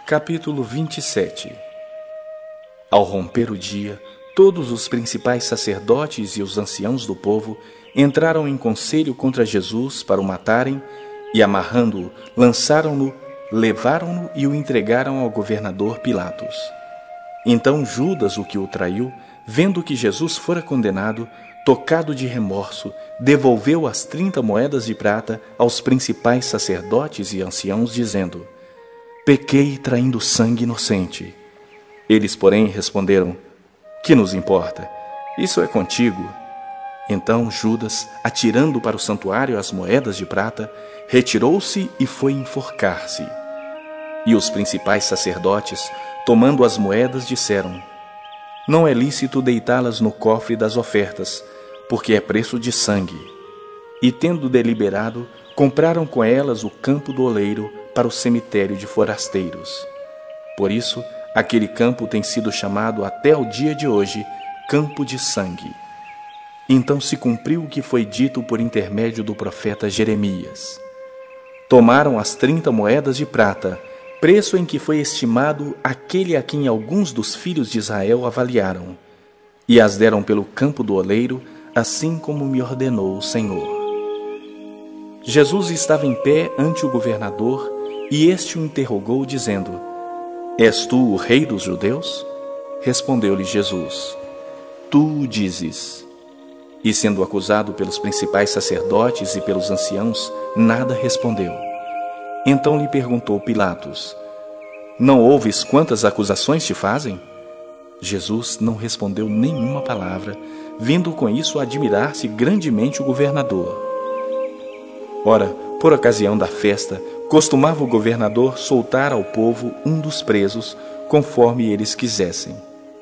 Capítulo 27. Ao romper o dia, todos os principais sacerdotes e os anciãos do povo entraram em conselho contra Jesus para o matarem e, amarrando-o, lançaram-no, levaram-no e o entregaram ao governador Pilatos. Então Judas, o que o traiu, vendo que Jesus fora condenado, tocado de remorso, devolveu as 30 moedas de prata aos principais sacerdotes e anciãos, dizendo: pequei traindo sangue inocente. Eles, porém, responderam: que nos importa? Isso é contigo. Então Judas, atirando para o santuário as moedas de prata, retirou-se e foi enforcar-se. E os principais sacerdotes, tomando as moedas, disseram: não é lícito deitá-las no cofre das ofertas, porque é preço de sangue. E, tendo deliberado, compraram com elas o campo do oleiro para o cemitério de forasteiros. Por isso, aquele campo tem sido chamado até o dia de hoje Campo de Sangue. Então se cumpriu o que foi dito por intermédio do profeta Jeremias. Tomaram as 30 moedas de prata, preço em que foi estimado aquele a quem alguns dos filhos de Israel avaliaram, e as deram pelo campo do oleiro, assim como me ordenou o Senhor. Jesus estava em pé ante o governador, e este o interrogou, dizendo: és tu o rei dos judeus? Respondeu-lhe Jesus: tu o dizes. E, sendo acusado pelos principais sacerdotes e pelos anciãos, nada respondeu. Então lhe perguntou Pilatos: não ouves quantas acusações te fazem? Jesus não respondeu nenhuma palavra, vindo com isso a admirar-se grandemente o governador. Ora, por ocasião da festa, costumava o governador soltar ao povo um dos presos, conforme eles quisessem.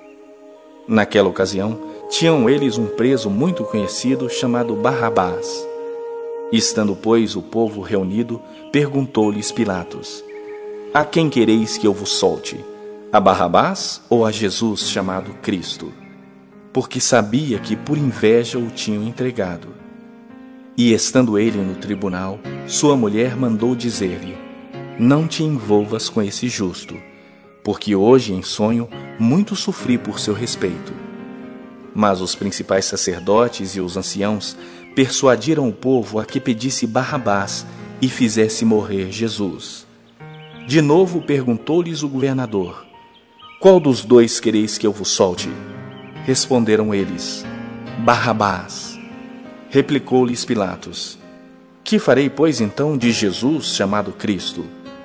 Naquela ocasião, tinham eles um preso muito conhecido, chamado Barrabás. Estando, pois, o povo reunido, perguntou-lhes Pilatos: a quem quereis que eu vos solte? A Barrabás ou a Jesus, chamado Cristo? Porque sabia que por inveja o tinham entregado. E, estando ele no tribunal, sua mulher mandou dizer-lhe: não te envolvas com esse justo, porque hoje, em sonho, muito sofri por seu respeito. Mas os principais sacerdotes e os anciãos persuadiram o povo a que pedisse Barrabás e fizesse morrer Jesus. De novo perguntou-lhes o governador: qual dos dois quereis que eu vos solte? Responderam eles: Barrabás. Replicou-lhes Pilatos: que farei, pois, então de Jesus, chamado Cristo?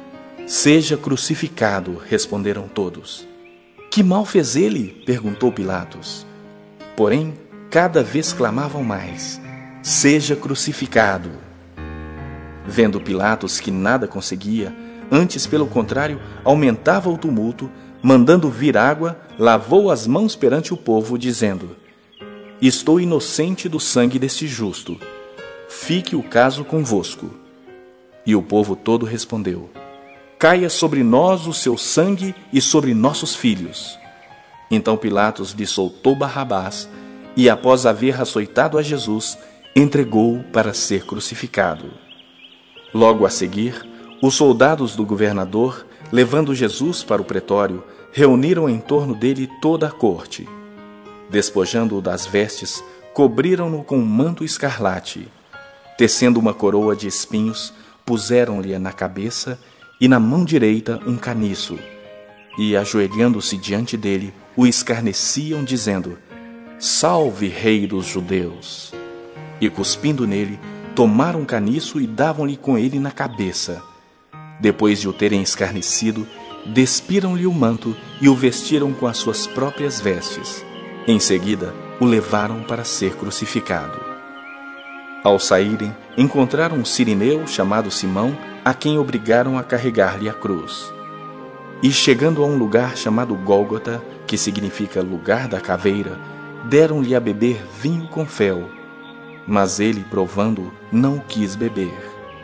Seja crucificado, responderam todos. Que mal fez ele? Perguntou Pilatos. Porém, cada vez clamavam mais: seja crucificado. Vendo Pilatos que nada conseguia, antes, pelo contrário, aumentava o tumulto, mandando vir água, lavou as mãos perante o povo, dizendo: estou inocente do sangue deste justo. Fique o caso convosco. E o povo todo respondeu: caia sobre nós o seu sangue e sobre nossos filhos. Então Pilatos lhe soltou Barrabás e, após haver açoitado a Jesus, entregou-o para ser crucificado. Logo a seguir, os soldados do governador, levando Jesus para o pretório, reuniram em torno dele toda a corte. Despojando-o das vestes, cobriram-no com um manto escarlate. Tecendo uma coroa de espinhos, puseram-lhe na cabeça e na mão direita um caniço. E, ajoelhando-se diante dele, o escarneciam, dizendo: salve, rei dos judeus! E, cuspindo nele, tomaram um caniço e davam-lhe com ele na cabeça. Depois de o terem escarnecido, despiram-lhe o manto e o vestiram com as suas próprias vestes. Em seguida, o levaram para ser crucificado. Ao saírem, encontraram um sirineu chamado Simão, a quem obrigaram a carregar-lhe a cruz. E, chegando a um lugar chamado Gólgota, que significa lugar da caveira, deram-lhe a beber vinho com fel. Mas ele, provando-o, não quis beber.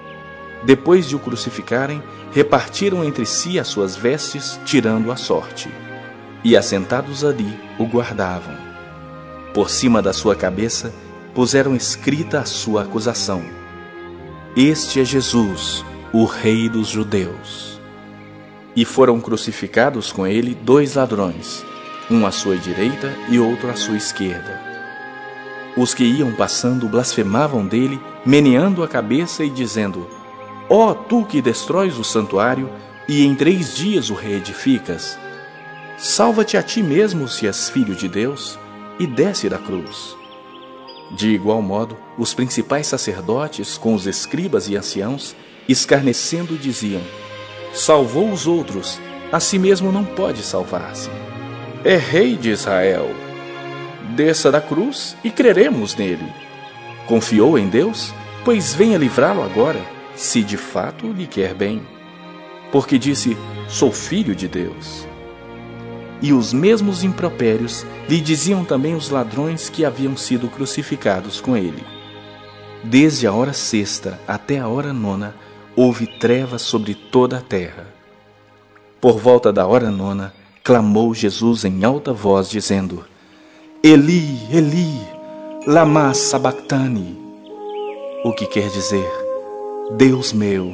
Depois de o crucificarem, repartiram entre si as suas vestes, tirando a sorte. E, assentados ali, o guardavam. Por cima da sua cabeça, puseram escrita a sua acusação: este é Jesus, o Rei dos Judeus. E foram crucificados com ele 2 ladrões, um à sua direita e outro à sua esquerda. Os que iam passando blasfemavam dele, meneando a cabeça e dizendo: Ó, tu que destróis o santuário e em 3 dias o reedificas, salva-te a ti mesmo se és filho de Deus, e desce da cruz. De igual modo, os principais sacerdotes, com os escribas e anciãos, escarnecendo, diziam: Salvou os outros, a si mesmo não pode salvar-se. É rei de Israel. Desça da cruz e creremos nele. Confiou em Deus? Pois venha livrá-lo agora, se de fato lhe quer bem. Porque disse: Sou filho de Deus. E os mesmos impropérios lhe diziam também os ladrões que haviam sido crucificados com ele. Desde a hora 6ª até a hora 9ª, houve trevas sobre toda a terra. Por volta da hora 9ª, clamou Jesus em alta voz, dizendo: Eli, Eli, lama sabactani, o que quer dizer: Deus meu,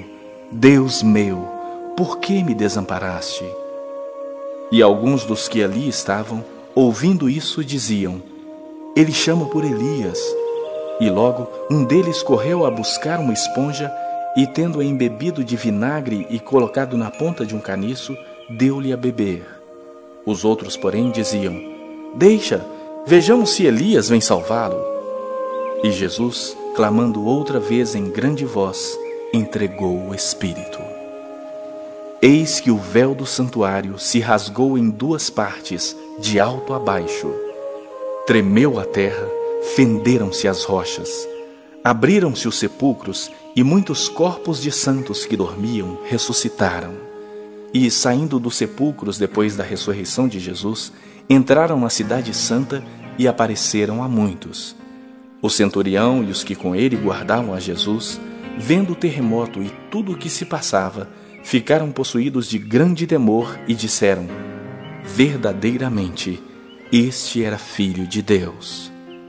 por que me desamparaste? E alguns dos que ali estavam, ouvindo isso, diziam: Ele chama por Elias. E logo um deles correu a buscar uma esponja e, tendo-a embebido de vinagre e colocado na ponta de um caniço, deu-lhe a beber. Os outros, porém, diziam: Deixa, vejamos se Elias vem salvá-lo. E Jesus, clamando outra vez em grande voz, entregou o Espírito. Eis que o véu do santuário se rasgou em 2 partes, de alto a baixo. Tremeu a terra, fenderam-se as rochas, abriram-se os sepulcros, e muitos corpos de santos que dormiam ressuscitaram. E, saindo dos sepulcros depois da ressurreição de Jesus, entraram na cidade santa e apareceram a muitos. O centurião e os que com ele guardavam a Jesus, vendo o terremoto e tudo o que se passava, ficaram possuídos de grande temor e disseram: Verdadeiramente, este era Filho de Deus.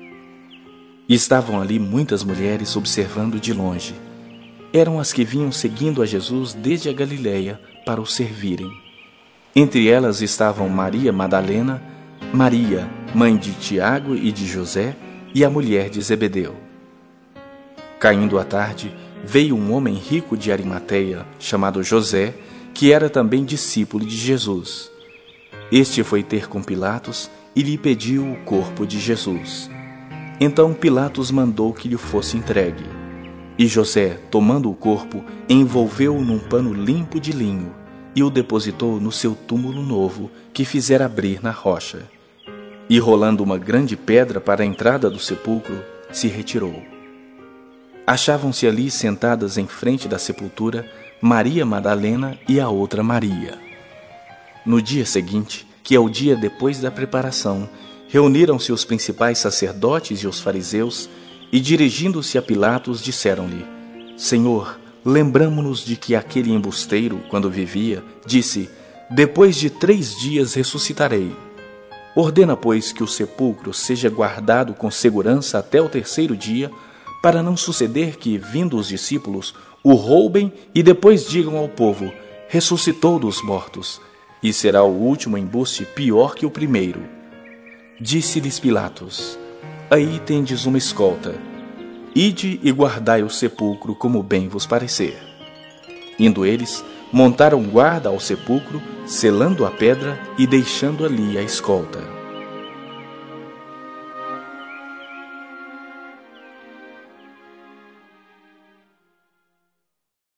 E estavam ali muitas mulheres observando de longe. Eram as que vinham seguindo a Jesus desde a Galileia para o servirem. Entre elas estavam Maria Madalena, Maria, mãe de Tiago e de José, e a mulher de Zebedeu. Caindo a tarde, veio um homem rico de Arimateia, chamado José, que era também discípulo de Jesus. Este foi ter com Pilatos e lhe pediu o corpo de Jesus. Então Pilatos mandou que lhe fosse entregue. E José, tomando o corpo, envolveu-o num pano limpo de linho e o depositou no seu túmulo novo, que fizera abrir na rocha. E, rolando uma grande pedra para a entrada do sepulcro, se retirou. Achavam-se ali sentadas em frente da sepultura Maria Madalena e a outra Maria. No dia seguinte, que é o dia depois da preparação, reuniram-se os principais sacerdotes e os fariseus, e, dirigindo-se a Pilatos, disseram-lhe: Senhor, lembramo-nos de que aquele embusteiro, quando vivia, disse: Depois de 3 dias ressuscitarei. Ordena, pois, que o sepulcro seja guardado com segurança até o 3º dia, para não suceder que, vindo os discípulos, o roubem e depois digam ao povo: ressuscitou dos mortos, e será o último embuste pior que o primeiro. Disse-lhes Pilatos: Aí tendes uma escolta. Ide e guardai o sepulcro como bem vos parecer. Indo eles, montaram guarda ao sepulcro, selando a pedra e deixando ali a escolta.